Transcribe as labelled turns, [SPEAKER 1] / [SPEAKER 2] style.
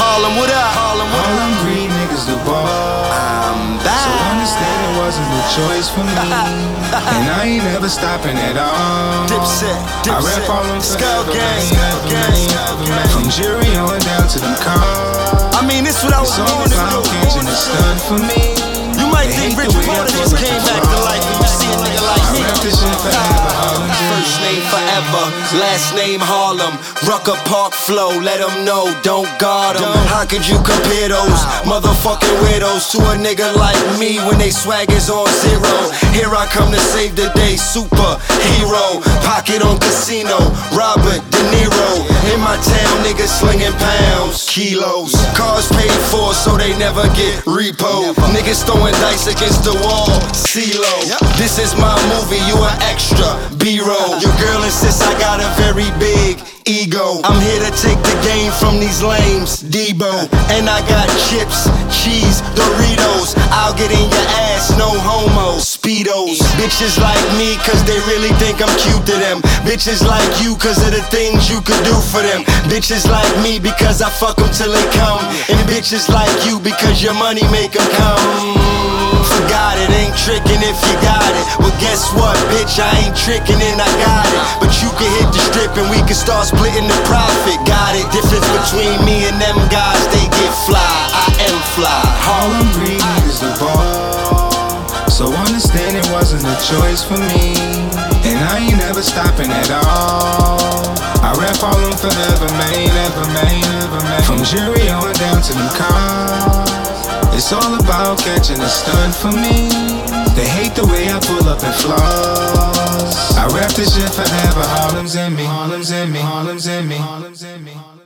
[SPEAKER 1] Harlem, what up? Harlem, what up?
[SPEAKER 2] Harlem green niggas do ball.
[SPEAKER 1] I'm back.
[SPEAKER 2] So understand it wasn't a choice for me. And I ain't never stopping at all.
[SPEAKER 1] Dipset,
[SPEAKER 2] I rap Harlem
[SPEAKER 1] Skull
[SPEAKER 2] forever,
[SPEAKER 1] Gang,
[SPEAKER 2] man. From jury on down to them cars.
[SPEAKER 1] I mean, this what I was
[SPEAKER 2] It's all
[SPEAKER 1] born to
[SPEAKER 2] about
[SPEAKER 1] do.
[SPEAKER 2] catching the stun for me.
[SPEAKER 1] You might
[SPEAKER 2] They
[SPEAKER 1] think
[SPEAKER 2] hate
[SPEAKER 1] Rich
[SPEAKER 2] the way
[SPEAKER 1] Porter
[SPEAKER 2] I
[SPEAKER 1] just
[SPEAKER 2] pull
[SPEAKER 1] came
[SPEAKER 2] up
[SPEAKER 1] back
[SPEAKER 2] the
[SPEAKER 1] to life when you see a nigga like
[SPEAKER 2] I
[SPEAKER 1] me.
[SPEAKER 2] rap this shit forever, Harlem.
[SPEAKER 1] First name forever, last name Harlem. Rucker Park flow, let them know, don't guard them. How could you compare those motherfucking widows to a nigga like me when they swag is on zero? Here I come to save the day, superhero. Pocket on casino, Robert De Niro. In my town, niggas slinging pounds, kilos. Cars paid for so they never get repo. Niggas throwing dice against the wall, CeeLo. This is my movie, you an extra, B-roll. Your girl insists I got a very big ego. I'm here to take the game from these lames, Debo. And I got chips, cheese, Doritos. I'll get in your ass, no homo, Speedos. Bitches like me cause they really think I'm cute to them. Bitches like you cause of the things you could do for them. Bitches like me because I fuck them till they come. And bitches like you because your money make them come. Forgot it, ain't tricking if you got it. Well guess what, bitch, I ain't tricking and I got it. But you can hit the strip and we can start splitting the profit. Got it, difference between me and them guys, they get fly, I am fly.
[SPEAKER 2] Harlem green niggas do ball. So understand it wasn't a choice for me. And I ain't never stopping at all. I rap Harlem forever, man, ever, man, ever, man. From jury on down to them cars. It's all about catching a stunt for me. They hate the way I pull up in flaws. I rap this shit forever. Harlem's in me. Harlem's in me. Harlem's in me. Harlem's in me.